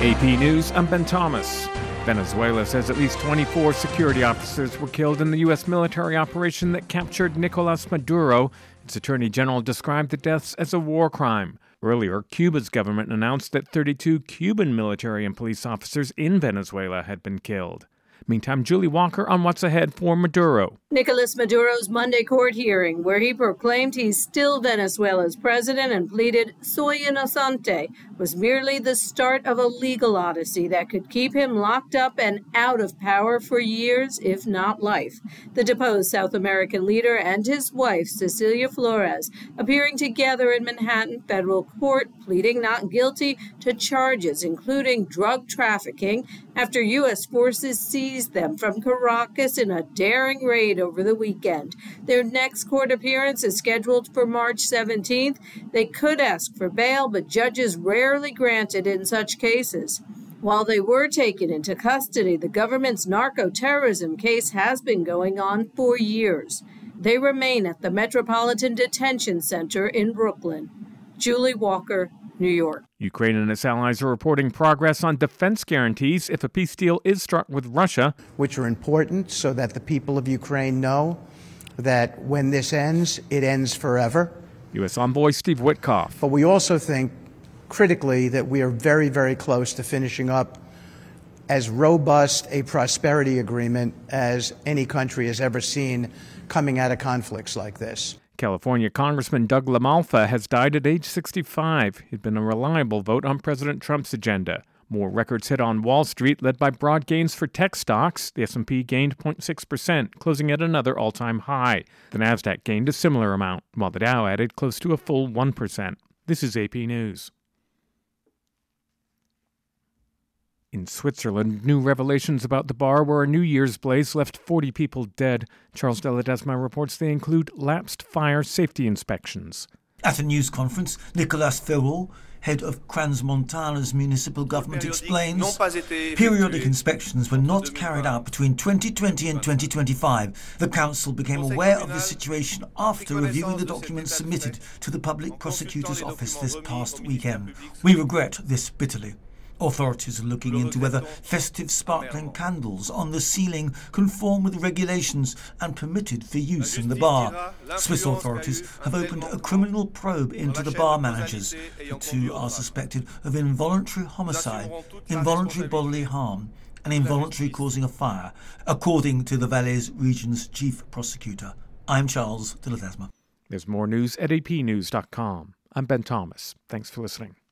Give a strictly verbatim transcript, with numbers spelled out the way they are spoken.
A P News, I'm Ben Thomas. Venezuela says at least twenty-four security officers were killed in the U S military operation that captured Nicolas Maduro. Its attorney general described the deaths as a war crime. Earlier, Cuba's government announced that thirty-two Cuban military and police officers in Venezuela had been killed. Meantime, Julie Walker on what's ahead for Maduro. Nicolas Maduro's Monday court hearing, where he proclaimed he's still Venezuela's president and pleaded soy inocente, was merely the start of a legal odyssey that could keep him locked up and out of power for years, if not life. The deposed South American leader and his wife, Cecilia Flores, appearing together in Manhattan federal court, pleading not guilty to charges including drug trafficking after U S forces seized them from Caracas in a daring raid over the weekend. Their next court appearance is scheduled for March seventeenth. They could ask for bail, but judges rarely grant it in such cases. While they were taken into custody, the government's narco-terrorism case has been going on for years. They remain at the Metropolitan Detention Center in Brooklyn. Julie Walker, New York. Ukraine and its allies are reporting progress on defense guarantees if a peace deal is struck with Russia, which are important so that the people of Ukraine know that when this ends, it ends forever. U S Envoy Steve Witkoff. But we also think critically that we are very, very close to finishing up as robust a prosperity agreement as any country has ever seen coming out of conflicts like this. California Congressman Doug LaMalfa has died at age sixty-five. He'd been a reliable vote on President Trump's agenda. More records hit on Wall Street, led by broad gains for tech stocks. The S and P gained zero point six percent, closing at another all-time high. The Nasdaq gained a similar amount, while the Dow added close to a full one percent. This is A P News. In Switzerland, new revelations about the bar where a New Year's blaze left forty people dead. Charles de Ledesma reports they include lapsed fire safety inspections. At a news conference, Nicolas Ferraud, head of Crans-Montana's municipal government, explains periodic inspections were not carried out between twenty twenty and twenty twenty-five. The council became aware of the situation after reviewing the documents submitted to the public prosecutor's office this past weekend. We regret this bitterly. Authorities are looking into whether festive sparkling candles on the ceiling conform with regulations and permitted for use in the bar. Swiss authorities have opened a criminal probe into the bar managers. The two are suspected of involuntary homicide, involuntary bodily harm, and involuntary causing a fire, according to the Valais region's chief prosecutor. I'm Charles de Ledesma. There's more news at A P news dot com. I'm Ben Thomas. Thanks for listening.